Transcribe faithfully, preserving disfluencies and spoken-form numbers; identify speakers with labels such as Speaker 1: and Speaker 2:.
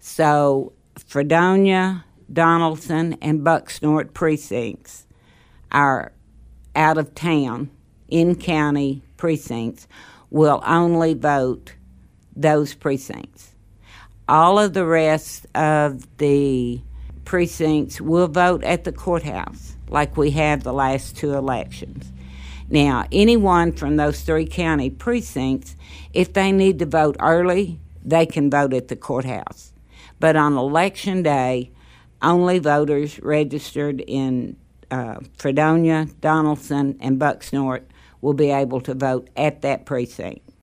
Speaker 1: So Fredonia, Donaldson, and Bucksnort precincts are out of town, in-county precincts, will only vote those precincts. All of the rest of the precincts will vote at the courthouse, like we have the last two elections. Now, anyone from those three county precincts, if they need to vote early, they can vote at the courthouse. But on Election Day, only voters registered in uh, Fredonia, Donaldson, and Bucksnort will be able to vote at that precinct.